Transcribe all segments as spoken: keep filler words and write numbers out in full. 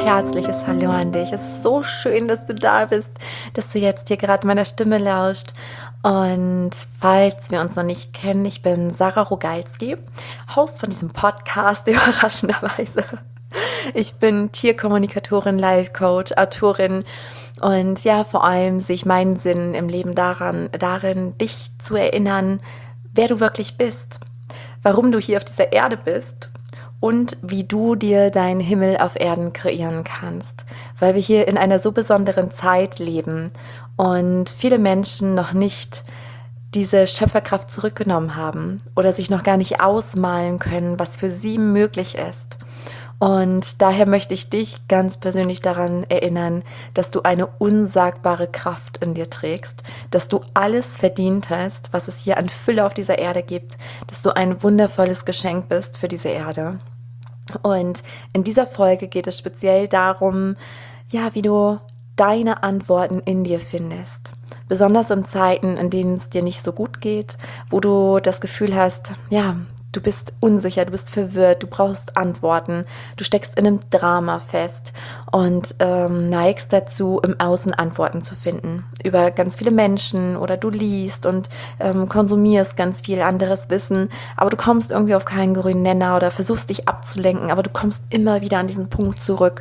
herzliches Hallo an dich. Es ist so schön, dass du da bist, dass du jetzt hier gerade meiner Stimme lauscht. Und falls wir uns noch nicht kennen, ich bin Sarah Rogalski, Host von diesem Podcast, überraschenderweise. Ich bin Tierkommunikatorin, Life-Coach, Autorin und ja, vor allem sehe ich meinen Sinn im Leben daran, darin, dich zu erinnern, wer du wirklich bist, warum du hier auf dieser Erde bist und wie du dir deinen Himmel auf Erden kreieren kannst, weil wir hier in einer so besonderen Zeit leben und viele Menschen noch nicht diese Schöpferkraft zurückgenommen haben oder sich noch gar nicht ausmalen können, was für sie möglich ist. Und daher möchte ich dich ganz persönlich daran erinnern, dass du eine unsagbare Kraft in dir trägst, dass du alles verdient hast, was es hier an Fülle auf dieser Erde gibt, dass du ein wundervolles Geschenk bist für diese Erde. Und in dieser Folge geht es speziell darum, ja, wie du deine Antworten in dir findest. Besonders in Zeiten, in denen es dir nicht so gut geht, wo du das Gefühl hast, ja, du bist unsicher, du bist verwirrt, du brauchst Antworten, du steckst in einem Drama fest und ähm, neigst dazu, im Außen Antworten zu finden über ganz viele Menschen oder du liest und ähm, konsumierst ganz viel anderes Wissen, aber du kommst irgendwie auf keinen grünen Nenner oder versuchst dich abzulenken, aber du kommst immer wieder an diesen Punkt zurück.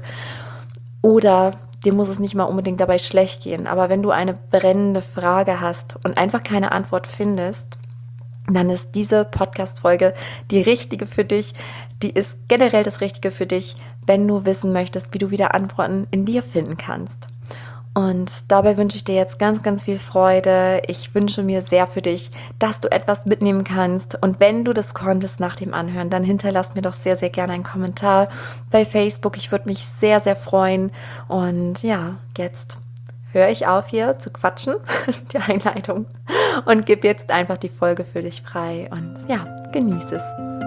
Oder dir muss es nicht mal unbedingt dabei schlecht gehen, aber wenn du eine brennende Frage hast und einfach keine Antwort findest, dann ist diese Podcast-Folge die richtige für dich. Die ist generell das Richtige für dich, wenn du wissen möchtest, wie du wieder Antworten in dir finden kannst. Und dabei wünsche ich dir jetzt ganz, ganz viel Freude. Ich wünsche mir sehr für dich, dass du etwas mitnehmen kannst. Und wenn du das konntest nach dem Anhören, dann hinterlass mir doch sehr, sehr gerne einen Kommentar bei Facebook. Ich würde mich sehr, sehr freuen. Und ja, jetzt höre ich auf hier zu quatschen, die Einleitung, und gebe jetzt einfach die Folge für dich frei und ja, genieß es.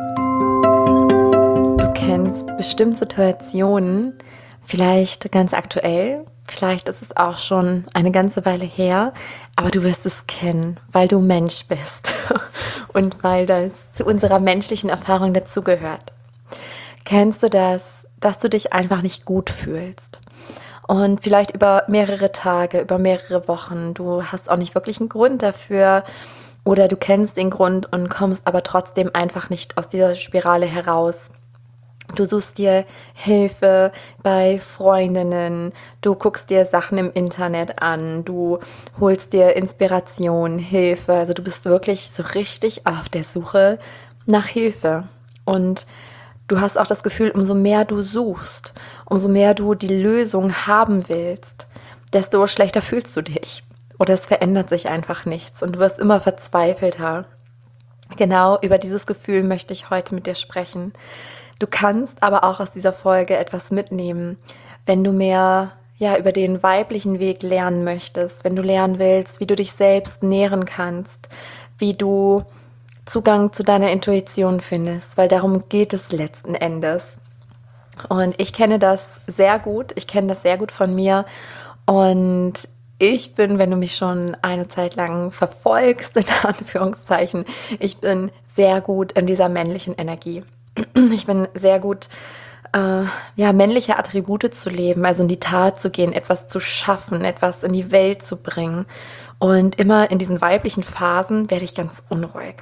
Du kennst bestimmt Situationen, vielleicht ganz aktuell, vielleicht ist es auch schon eine ganze Weile her, aber du wirst es kennen, weil du Mensch bist und weil das zu unserer menschlichen Erfahrung dazugehört. Kennst du das, dass du dich einfach nicht gut fühlst? Und vielleicht über mehrere Tage, über mehrere Wochen. Du hast auch nicht wirklich einen Grund dafür oder du kennst den Grund und kommst aber trotzdem einfach nicht aus dieser Spirale heraus. Du suchst dir Hilfe bei Freundinnen, du guckst dir Sachen im Internet an, du holst dir Inspiration, Hilfe. Also du bist wirklich so richtig auf der Suche nach Hilfe. Und du hast auch das Gefühl, umso mehr du suchst, umso mehr du die Lösung haben willst, desto schlechter fühlst du dich. Oder es verändert sich einfach nichts und du wirst immer verzweifelter. Genau über dieses Gefühl möchte ich heute mit dir sprechen. Du kannst aber auch aus dieser Folge etwas mitnehmen, wenn du mehr ja, über den weiblichen Weg lernen möchtest, wenn du lernen willst, wie du dich selbst nähren kannst, wie du Zugang zu deiner Intuition findest, weil darum geht es letzten Endes. Und ich kenne das sehr gut, ich kenne das sehr gut von mir und ich bin, wenn du mich schon eine Zeit lang verfolgst, in Anführungszeichen, ich bin sehr gut in dieser männlichen Energie. Ich bin sehr gut, äh, ja, männliche Attribute zu leben, also in die Tat zu gehen, etwas zu schaffen, etwas in die Welt zu bringen. Und immer in diesen weiblichen Phasen werde ich ganz unruhig.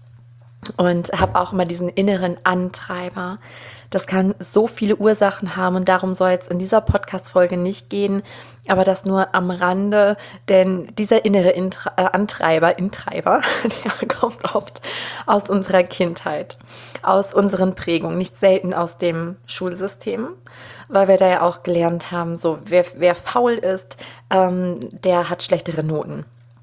Und habe auch immer diesen inneren Antreiber. Das kann so viele Ursachen haben und darum soll es in dieser Podcast-Folge nicht gehen, aber das nur am Rande, denn dieser innere Intra- äh, Antreiber, Intreiber, der kommt oft aus unserer Kindheit, aus unseren Prägungen, nicht selten aus dem Schulsystem, weil wir da ja auch gelernt haben, so wer, wer faul ist, ähm, der hat schlechtere Noten.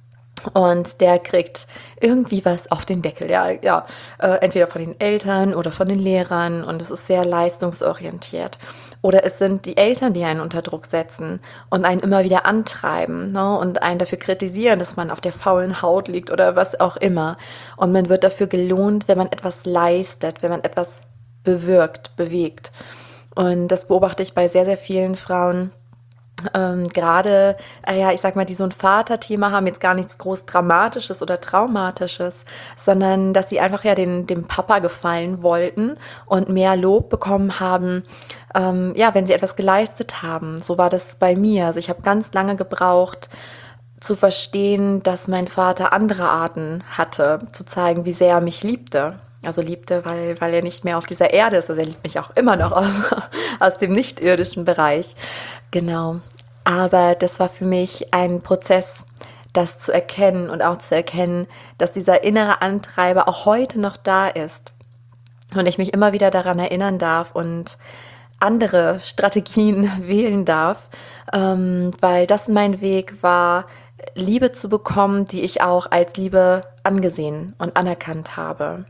Und der kriegt irgendwie was auf den Deckel, ja, ja, äh, entweder von den Eltern oder von den Lehrern und es ist sehr leistungsorientiert. Oder es sind die Eltern, die einen unter Druck setzen und einen immer wieder antreiben, ne, und einen dafür kritisieren, dass man auf der faulen Haut liegt oder was auch immer. Und man wird dafür gelohnt, wenn man etwas leistet, wenn man etwas bewirkt, bewegt. Und das beobachte ich bei sehr, sehr vielen Frauen, ähm, gerade, äh, ja, ich sag mal, die so ein Vaterthema haben, jetzt gar nichts groß Dramatisches oder Traumatisches, sondern dass sie einfach ja den, dem Papa gefallen wollten und mehr Lob bekommen haben, ähm, ja, wenn sie etwas geleistet haben. So war das bei mir. Also ich habe ganz lange gebraucht, zu verstehen, dass mein Vater andere Arten hatte, zu zeigen, wie sehr er mich liebte. Also liebte, weil, weil er nicht mehr auf dieser Erde ist. Also er liebt mich auch immer noch aus, aus dem nicht-irdischen Bereich. Genau. Aber das war für mich ein Prozess, das zu erkennen und auch zu erkennen, dass dieser innere Antreiber auch heute noch da ist. Und ich mich immer wieder daran erinnern darf und andere Strategien wählen darf, ähm, weil das mein Weg war, Liebe zu bekommen, die ich auch als Liebe angesehen und anerkannt habe.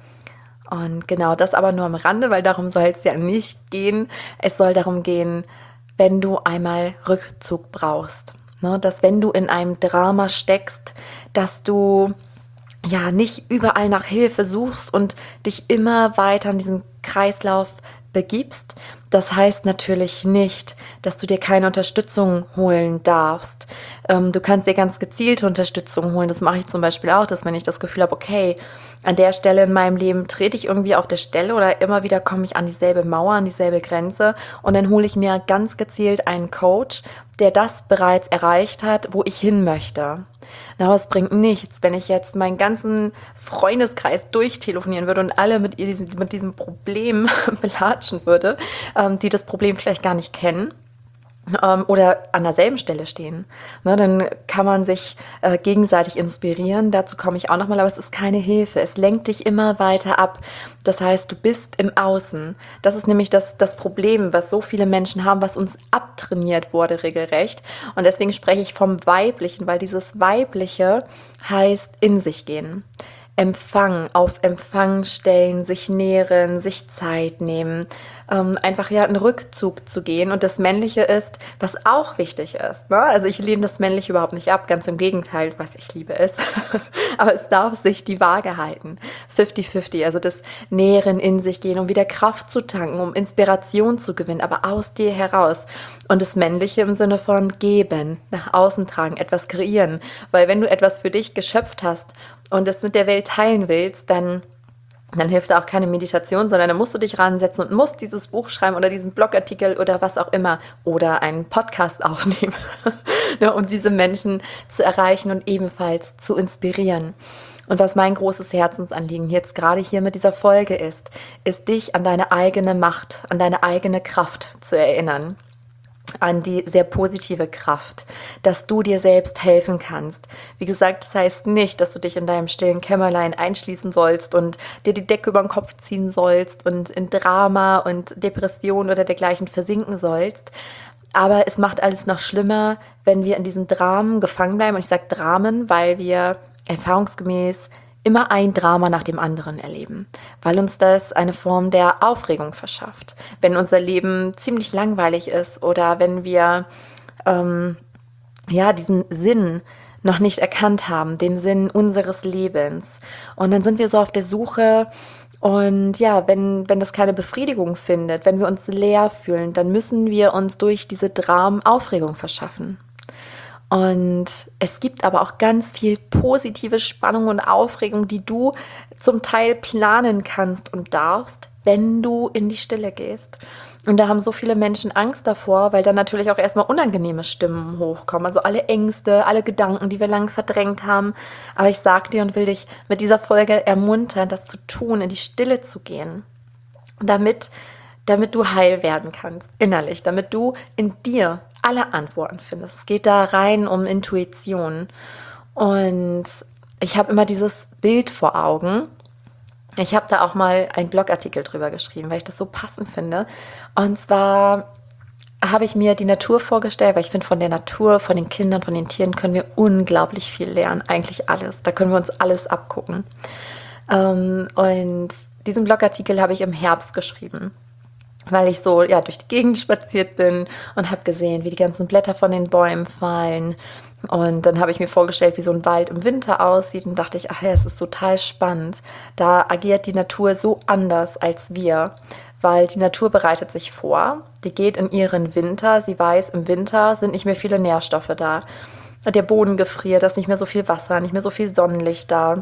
Und genau das aber nur am Rande, weil darum soll es ja nicht gehen. Es soll darum gehen, wenn du einmal Rückzug brauchst. Ne? Dass wenn du in einem Drama steckst, dass du ja nicht überall nach Hilfe suchst und dich immer weiter in diesen Kreislauf begibst. Das heißt natürlich nicht, dass du dir keine Unterstützung holen darfst. Ähm, du kannst dir ganz gezielte Unterstützung holen. Das mache ich zum Beispiel auch, dass wenn ich das Gefühl habe, okay, an der Stelle in meinem Leben trete ich irgendwie auf der Stelle oder immer wieder komme ich an dieselbe Mauer, an dieselbe Grenze und dann hole ich mir ganz gezielt einen Coach, der das bereits erreicht hat, wo ich hin möchte. Na, aber es bringt nichts, wenn ich jetzt meinen ganzen Freundeskreis durchtelefonieren würde und alle mit, diesem, mit diesem Problem belatschen würde, ähm, die das Problem vielleicht gar nicht kennen ähm, oder an derselben Stelle stehen. Ne, dann kann man sich äh, gegenseitig inspirieren, dazu komme ich auch nochmal, aber es ist keine Hilfe. Es lenkt dich immer weiter ab. Das heißt, du bist im Außen. Das ist nämlich das, das Problem, was so viele Menschen haben, was uns abtrainiert wurde regelrecht. Und deswegen spreche ich vom Weiblichen, weil dieses Weibliche heißt in sich gehen. Empfang, auf Empfang stellen, sich nähren, sich Zeit nehmen, ähm, einfach ja einen Rückzug zu gehen. Und das Männliche ist, was auch wichtig ist. Ne? Also ich lehne das Männliche überhaupt nicht ab, ganz im Gegenteil, was ich liebe es. Aber es darf sich die Waage halten. fünfzig fünfzig, also das Nähren in sich gehen, um wieder Kraft zu tanken, um Inspiration zu gewinnen, aber aus dir heraus. Und das Männliche im Sinne von geben, nach außen tragen, etwas kreieren. Weil wenn du etwas für dich geschöpft hast und es mit der Welt teilen willst, dann, dann hilft da auch keine Meditation, sondern dann musst du dich ransetzen und musst dieses Buch schreiben oder diesen Blogartikel oder was auch immer oder einen Podcast aufnehmen, ne, um diese Menschen zu erreichen und ebenfalls zu inspirieren. Und was mein großes Herzensanliegen jetzt gerade hier mit dieser Folge ist, ist dich an deine eigene Macht, an deine eigene Kraft zu erinnern. An die sehr positive Kraft, dass du dir selbst helfen kannst. Wie gesagt, das heißt nicht, dass du dich in deinem stillen Kämmerlein einschließen sollst und dir die Decke über den Kopf ziehen sollst und in Drama und Depression oder dergleichen versinken sollst. Aber es macht alles noch schlimmer, wenn wir in diesen Dramen gefangen bleiben. Und ich sage Dramen, weil wir erfahrungsgemäß immer ein Drama nach dem anderen erleben, weil uns das eine Form der Aufregung verschafft. Wenn unser Leben ziemlich langweilig ist oder wenn wir ähm, ja, diesen Sinn noch nicht erkannt haben, den Sinn unseres Lebens. Und dann sind wir so auf der Suche und ja, wenn, wenn das keine Befriedigung findet, wenn wir uns leer fühlen, dann müssen wir uns durch diese Dramen Aufregung verschaffen. Und es gibt aber auch ganz viel positive Spannung und Aufregung, die du zum Teil planen kannst und darfst, wenn du in die Stille gehst. Und da haben so viele Menschen Angst davor, weil dann natürlich auch erstmal unangenehme Stimmen hochkommen. Also alle Ängste, alle Gedanken, die wir lange verdrängt haben. Aber ich sag dir und will dich mit dieser Folge ermuntern, das zu tun, in die Stille zu gehen. Damit, damit du heil werden kannst, innerlich, damit du in dir alle Antworten findest. Es geht da rein um Intuition. Und ich habe immer dieses Bild vor Augen. Ich habe da auch mal einen Blogartikel drüber geschrieben, weil ich das so passend finde. Und zwar habe ich mir die Natur vorgestellt, weil ich finde, von der Natur, von den Kindern, von den Tieren können wir unglaublich viel lernen. Eigentlich alles. Da können wir uns alles abgucken. Und diesen Blogartikel habe ich im Herbst geschrieben, weil ich so ja durch die Gegend spaziert bin und habe gesehen, wie die ganzen Blätter von den Bäumen fallen. Und dann habe ich mir vorgestellt, wie so ein Wald im Winter aussieht und dachte ich, ach ja, es ist total spannend. Da agiert die Natur so anders als wir, weil die Natur bereitet sich vor. Die geht in ihren Winter. Sie weiß, im Winter sind nicht mehr viele Nährstoffe da. Der Boden gefriert, da ist nicht mehr so viel Wasser, nicht mehr so viel Sonnenlicht da.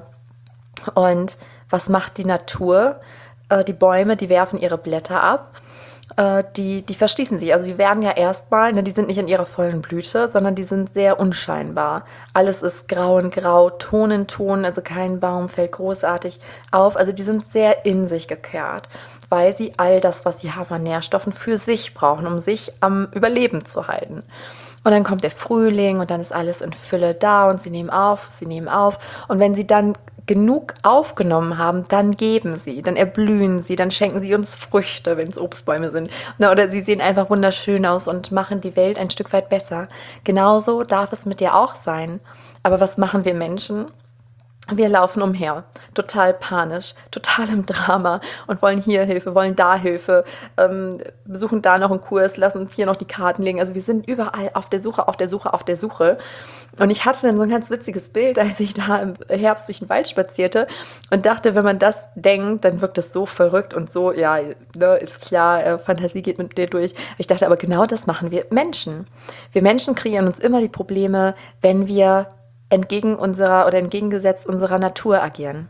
Und was macht die Natur? Äh, die Bäume, die werfen ihre Blätter ab. Äh, die, die verschließen sich. Also die werden ja erstmal, ne, die sind nicht in ihrer vollen Blüte, sondern die sind sehr unscheinbar. Alles ist grau in grau, Ton in Ton, also kein Baum fällt großartig auf. Also die sind sehr in sich gekehrt, weil sie all das, was sie haben an Nährstoffen, für sich brauchen, um sich am Überleben zu halten. Und dann kommt der Frühling und dann ist alles in Fülle da und sie nehmen auf, sie nehmen auf. Und wenn sie dann genug aufgenommen haben, dann geben sie, dann erblühen sie, dann schenken sie uns Früchte, wenn es Obstbäume sind. Na, oder sie sehen einfach wunderschön aus und machen die Welt ein Stück weit besser. Genauso darf es mit dir auch sein. Aber was machen wir Menschen? Wir laufen umher, total panisch, total im Drama und wollen hier Hilfe, wollen da Hilfe, ähm, besuchen da noch einen Kurs, lassen uns hier noch die Karten legen. Also wir sind überall auf der Suche, auf der Suche, auf der Suche. Und ich hatte dann so ein ganz witziges Bild, als ich da im Herbst durch den Wald spazierte und dachte, wenn man das denkt, dann wirkt es so verrückt und so, ja, ne, ist klar, äh, Fantasie geht mit dir durch. Ich dachte aber, genau das machen wir Menschen. Wir Menschen kreieren uns immer die Probleme, wenn wir entgegen unserer oder entgegengesetzt unserer Natur agieren.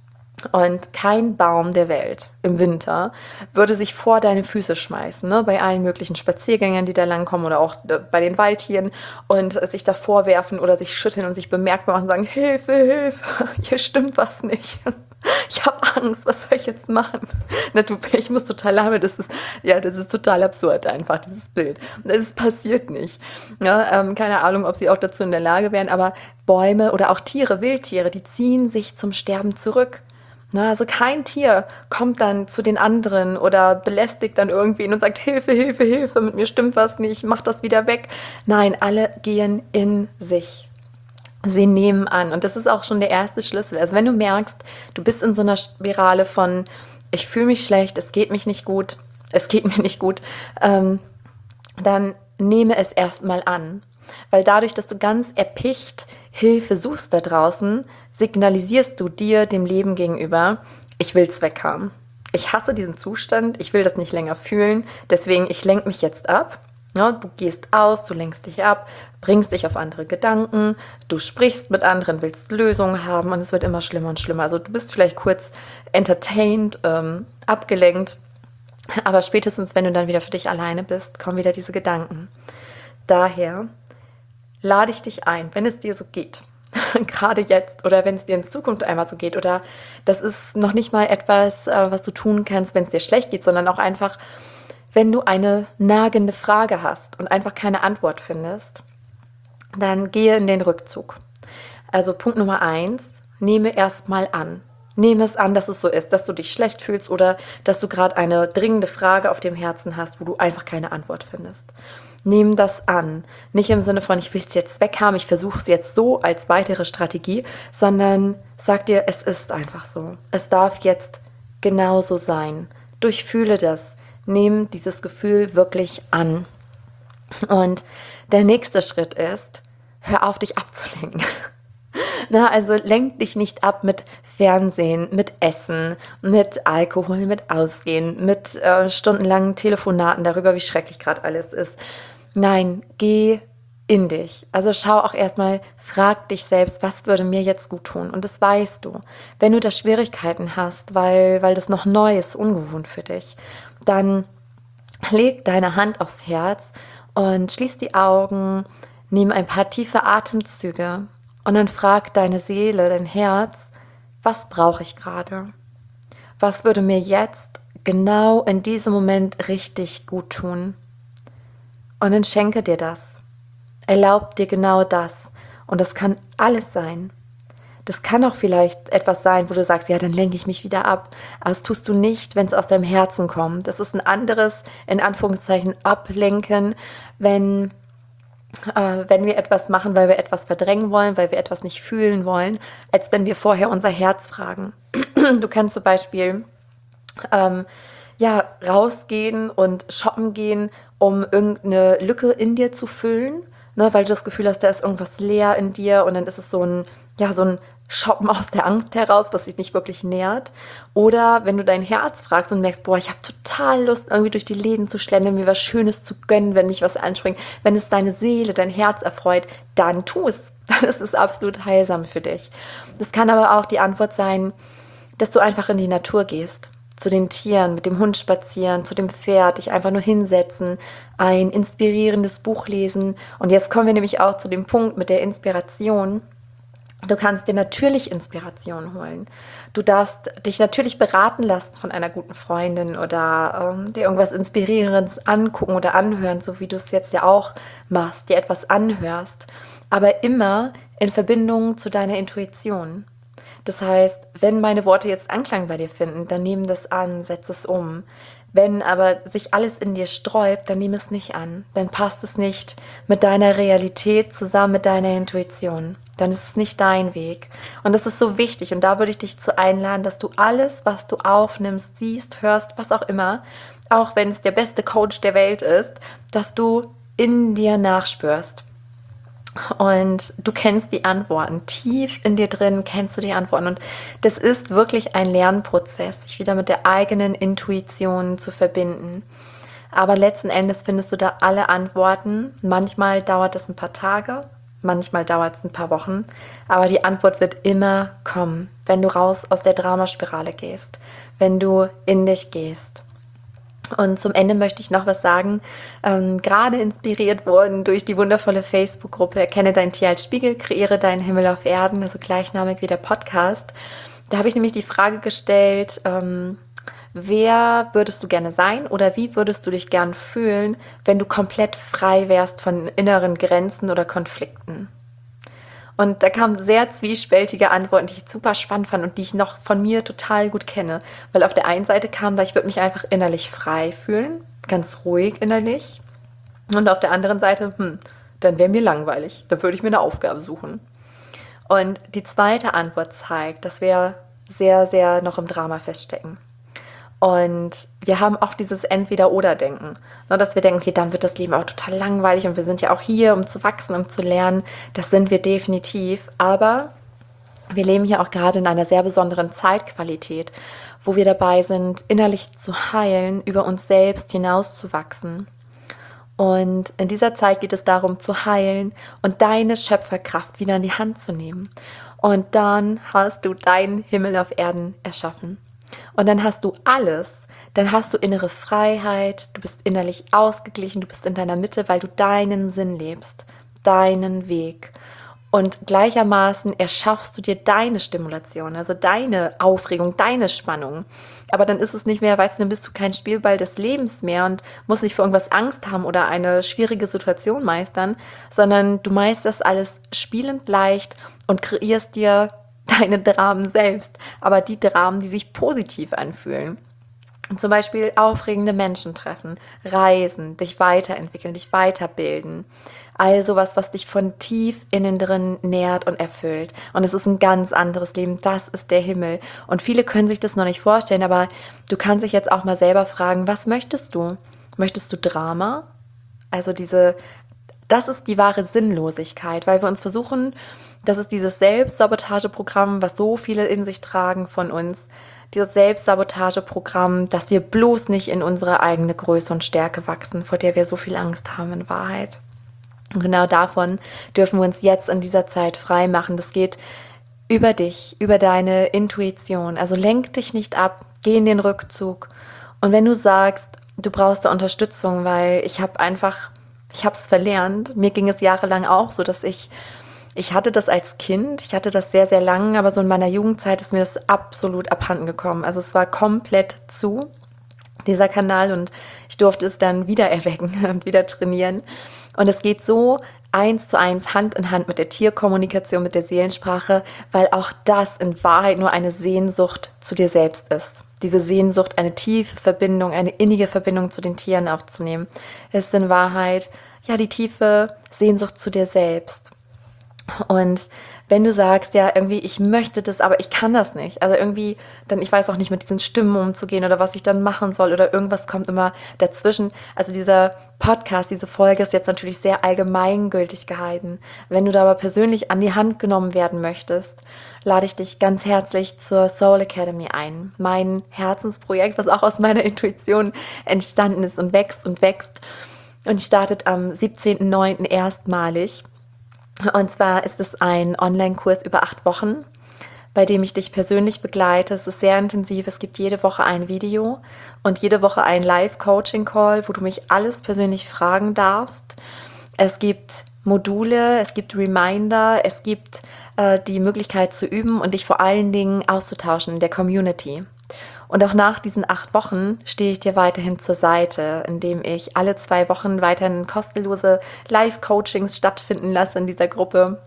Und kein Baum der Welt im Winter würde sich vor deine Füße schmeißen, ne? Bei allen möglichen Spaziergängern, die da langkommen oder auch äh, bei den Waldtieren und äh, sich da vorwerfen oder sich schütteln und sich bemerkbar machen und sagen, Hilfe, Hilfe, hier stimmt was nicht. Ich habe Angst, was soll ich jetzt machen? Na, du, ich muss total lachen, das ist, ja, das ist total absurd einfach, dieses Bild. Das passiert nicht. Ja, ähm, keine Ahnung, ob sie auch dazu in der Lage wären, aber Bäume oder auch Tiere, Wildtiere, die ziehen sich zum Sterben zurück. Na, also kein Tier kommt dann zu den anderen oder belästigt dann irgendwen und sagt, Hilfe, Hilfe, Hilfe, mit mir stimmt was nicht, mach das wieder weg. Nein, alle gehen in sich. Sie nehmen an. Und das ist auch schon der erste Schlüssel. Also wenn du merkst, du bist in so einer Spirale von, ich fühle mich schlecht, es geht mich nicht gut, es geht mir nicht gut, ähm, dann nehme es erstmal an. Weil dadurch, dass du ganz erpicht Hilfe suchst da draußen, signalisierst du dir, dem Leben gegenüber, ich will es weghaben. Ich hasse diesen Zustand, ich will das nicht länger fühlen, deswegen ich lenke mich jetzt ab. Ja, du gehst aus, du lenkst dich ab, bringst dich auf andere Gedanken, du sprichst mit anderen, willst Lösungen haben und es wird immer schlimmer und schlimmer. Also du bist vielleicht kurz entertained, ähm, abgelenkt, aber spätestens, wenn du dann wieder für dich alleine bist, kommen wieder diese Gedanken. Daher lade ich dich ein, wenn es dir so geht, gerade jetzt oder wenn es dir in Zukunft einmal so geht oder das ist noch nicht mal etwas, äh, was du tun kannst, wenn es dir schlecht geht, sondern auch einfach, wenn du eine nagende Frage hast und einfach keine Antwort findest, dann gehe in den Rückzug. Also Punkt Nummer eins, nehme erstmal an. Nehme es an, dass es so ist, dass du dich schlecht fühlst oder dass du gerade eine dringende Frage auf dem Herzen hast, wo du einfach keine Antwort findest. Nimm das an. Nicht im Sinne von, ich will es jetzt weghaben, ich versuche es jetzt so als weitere Strategie, sondern sag dir, es ist einfach so. Es darf jetzt genauso sein. Durchfühle das. Nimm dieses Gefühl wirklich an. Und der nächste Schritt ist, hör auf, dich abzulenken. Na, also lenk dich nicht ab mit Fernsehen, mit Essen, mit Alkohol, mit Ausgehen, mit äh, stundenlangen Telefonaten darüber, wie schrecklich gerade alles ist. Nein, geh in dich. Also schau auch erstmal, frag dich selbst, was würde mir jetzt gut tun? Und das weißt du. Wenn du da Schwierigkeiten hast, weil, weil das noch neu ist, ungewohnt für dich, dann leg deine Hand aufs Herz und schließ die Augen, nimm ein paar tiefe Atemzüge und dann frag deine Seele, dein Herz, was brauche ich gerade? Was würde mir jetzt genau in diesem Moment richtig gut tun? Und dann schenke dir das. Erlaub dir genau das. Und das kann alles sein. Das kann auch vielleicht etwas sein, wo du sagst, ja, dann lenke ich mich wieder ab. Aber das tust du nicht, wenn es aus deinem Herzen kommt. Das ist ein anderes, in Anführungszeichen, Ablenken, wenn, äh, wenn wir etwas machen, weil wir etwas verdrängen wollen, weil wir etwas nicht fühlen wollen, als wenn wir vorher unser Herz fragen. Du kannst zum Beispiel ähm, ja, rausgehen und shoppen gehen, um irgendeine Lücke in dir zu füllen, ne, weil du das Gefühl hast, da ist irgendwas leer in dir und dann ist es so ein, ja, so ein shoppen aus der Angst heraus, was dich nicht wirklich nährt. Oder wenn du dein Herz fragst und merkst, boah, ich habe total Lust, irgendwie durch die Läden zu schlendern, mir was Schönes zu gönnen, wenn mich was anspringt, wenn es deine Seele, dein Herz erfreut, dann tu es. Dann ist es absolut heilsam für dich. Das kann aber auch die Antwort sein, dass du einfach in die Natur gehst, zu den Tieren, mit dem Hund spazieren, zu dem Pferd, dich einfach nur hinsetzen, ein inspirierendes Buch lesen. Und jetzt kommen wir nämlich auch zu dem Punkt mit der Inspiration. Du kannst dir natürlich Inspiration holen. Du darfst dich natürlich beraten lassen von einer guten Freundin oder ähm, dir irgendwas Inspirierendes angucken oder anhören, so wie du es jetzt ja auch machst, dir etwas anhörst. Aber immer in Verbindung zu deiner Intuition. Das heißt, wenn meine Worte jetzt Anklang bei dir finden, dann nimm das an, setz es um. Wenn aber sich alles in dir sträubt, dann nimm es nicht an. Dann passt es nicht mit deiner Realität zusammen mit deiner Intuition. Dann ist es nicht dein Weg. Und das ist so wichtig. Und da würde ich dich zu einladen, dass du alles, was du aufnimmst, siehst, hörst, was auch immer, auch wenn es der beste Coach der Welt ist, dass du in dir nachspürst. Und du kennst die Antworten. Tief in dir drin kennst du die Antworten. Und das ist wirklich ein Lernprozess, sich wieder mit der eigenen Intuition zu verbinden. Aber letzten Endes findest du da alle Antworten. Manchmal dauert es ein paar Tage, manchmal dauert es ein paar Wochen. Aber die Antwort wird immer kommen, wenn du raus aus der Dramaspirale gehst, wenn du in dich gehst. Und zum Ende möchte ich noch was sagen, ähm, gerade inspiriert worden durch die wundervolle Facebook-Gruppe Erkenne dein Tier als Spiegel, kreiere deinen Himmel auf Erden, also gleichnamig wie der Podcast. Da habe ich nämlich die Frage gestellt, ähm, wer würdest du gerne sein oder wie würdest du dich gern fühlen, wenn du komplett frei wärst von inneren Grenzen oder Konflikten? Und da kamen sehr zwiespältige Antworten, die ich super spannend fand und die ich noch von mir total gut kenne. Weil auf der einen Seite kam da, ich würde mich einfach innerlich frei fühlen, ganz ruhig innerlich. Und auf der anderen Seite, hm, dann wäre mir langweilig, dann würde ich mir eine Aufgabe suchen. Und die zweite Antwort zeigt, dass wir sehr, sehr noch im Drama feststecken. Und wir haben oft dieses Entweder-Oder-Denken, ne, dass wir denken, okay, dann wird das Leben auch total langweilig und wir sind ja auch hier, um zu wachsen, um zu lernen. Das sind wir definitiv, aber wir leben hier auch gerade in einer sehr besonderen Zeitqualität, wo wir dabei sind, innerlich zu heilen, über uns selbst hinauszuwachsen. Und in dieser Zeit geht es darum, zu heilen und deine Schöpferkraft wieder in die Hand zu nehmen. Und dann hast du deinen Himmel auf Erden erschaffen. Und dann hast du alles, dann hast du innere Freiheit, du bist innerlich ausgeglichen, du bist in deiner Mitte, weil du deinen Sinn lebst, deinen Weg. Und gleichermaßen erschaffst du dir deine Stimulation, also deine Aufregung, deine Spannung. Aber dann ist es nicht mehr, weißt du, dann bist du kein Spielball des Lebens mehr und musst nicht vor irgendwas Angst haben oder eine schwierige Situation meistern, sondern du meisterst alles spielend leicht und kreierst dir deine Dramen selbst, aber die Dramen, die sich positiv anfühlen. Zum Beispiel aufregende Menschen treffen, reisen, dich weiterentwickeln, dich weiterbilden. All sowas, was dich von tief innen drin nährt und erfüllt. Und es ist ein ganz anderes Leben. Das ist der Himmel. Und viele können sich das noch nicht vorstellen, aber du kannst dich jetzt auch mal selber fragen, was möchtest du? Möchtest du Drama? Also diese, das ist die wahre Sinnlosigkeit, weil wir uns versuchen, das ist dieses Selbstsabotageprogramm, was so viele in sich tragen von uns. Dieses Selbstsabotageprogramm, dass wir bloß nicht in unsere eigene Größe und Stärke wachsen, vor der wir so viel Angst haben in Wahrheit. Und genau davon dürfen wir uns jetzt in dieser Zeit frei machen. Das geht über dich, über deine Intuition. Also lenk dich nicht ab, geh in den Rückzug. Und wenn du sagst, du brauchst da Unterstützung, weil ich habe einfach, ich habe es verlernt. Mir ging es jahrelang auch so, dass ich Ich hatte das als Kind, ich hatte das sehr, sehr lang, aber so in meiner Jugendzeit ist mir das absolut abhanden gekommen. Also es war komplett zu, dieser Kanal, und ich durfte es dann wieder erwecken und wieder trainieren. Und es geht so eins zu eins, Hand in Hand mit der Tierkommunikation, mit der Seelensprache, weil auch das in Wahrheit nur eine Sehnsucht zu dir selbst ist. Diese Sehnsucht, eine tiefe Verbindung, eine innige Verbindung zu den Tieren aufzunehmen, ist in Wahrheit ja die tiefe Sehnsucht zu dir selbst. Und wenn du sagst, ja, irgendwie, ich möchte das, aber ich kann das nicht. Also irgendwie, dann, ich weiß auch nicht, mit diesen Stimmen umzugehen oder was ich dann machen soll oder irgendwas kommt immer dazwischen. Also dieser Podcast, diese Folge ist jetzt natürlich sehr allgemeingültig gehalten. Wenn du da aber persönlich an die Hand genommen werden möchtest, lade ich dich ganz herzlich zur Soul Academy ein. Mein Herzensprojekt, was auch aus meiner Intuition entstanden ist und wächst und wächst. Und startet am siebzehnten neunten erstmalig. Und zwar ist es ein Online-Kurs über acht Wochen, bei dem ich dich persönlich begleite. Es ist sehr intensiv. Es gibt jede Woche ein Video und jede Woche ein Live-Coaching-Call, wo du mich alles persönlich fragen darfst. Es gibt Module, es gibt Reminder, es gibt äh, die Möglichkeit zu üben und dich vor allen Dingen auszutauschen in der Community. Und auch nach diesen acht Wochen stehe ich dir weiterhin zur Seite, indem ich alle zwei Wochen weiterhin kostenlose Live-Coachings stattfinden lasse in dieser Gruppe.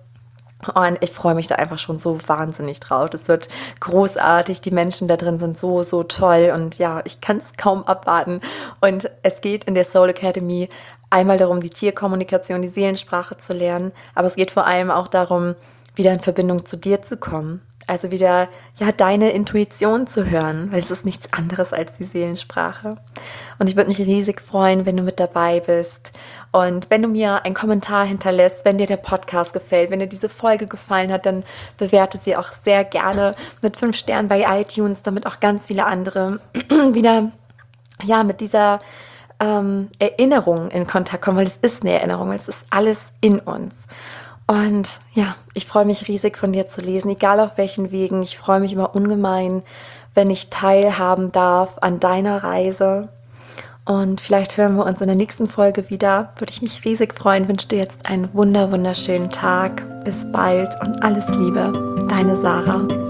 Und ich freue mich da einfach schon so wahnsinnig drauf. Das wird großartig. Die Menschen da drin sind so, so toll. Und ja, ich kann es kaum abwarten. Und es geht in der Soul Academy einmal darum, die Tierkommunikation, die Seelensprache zu lernen. Aber es geht vor allem auch darum, wieder in Verbindung zu dir zu kommen. Also wieder, ja, deine Intuition zu hören, weil es ist nichts anderes als die Seelensprache. Und ich würde mich riesig freuen, wenn du mit dabei bist. Und wenn du mir einen Kommentar hinterlässt, wenn dir der Podcast gefällt, wenn dir diese Folge gefallen hat, dann bewerte sie auch sehr gerne mit fünf Sternen bei iTunes, damit auch ganz viele andere wieder, ja, mit dieser ähm, Erinnerung in Kontakt kommen, weil es ist eine Erinnerung, es ist alles in uns. Und ja, ich freue mich riesig von dir zu lesen, egal auf welchen Wegen. Ich freue mich immer ungemein, wenn ich teilhaben darf an deiner Reise. Und vielleicht hören wir uns in der nächsten Folge wieder. Würde ich mich riesig freuen. Wünsche dir jetzt einen wunder, wunderschönen Tag. Bis bald und alles Liebe. Deine Sarah.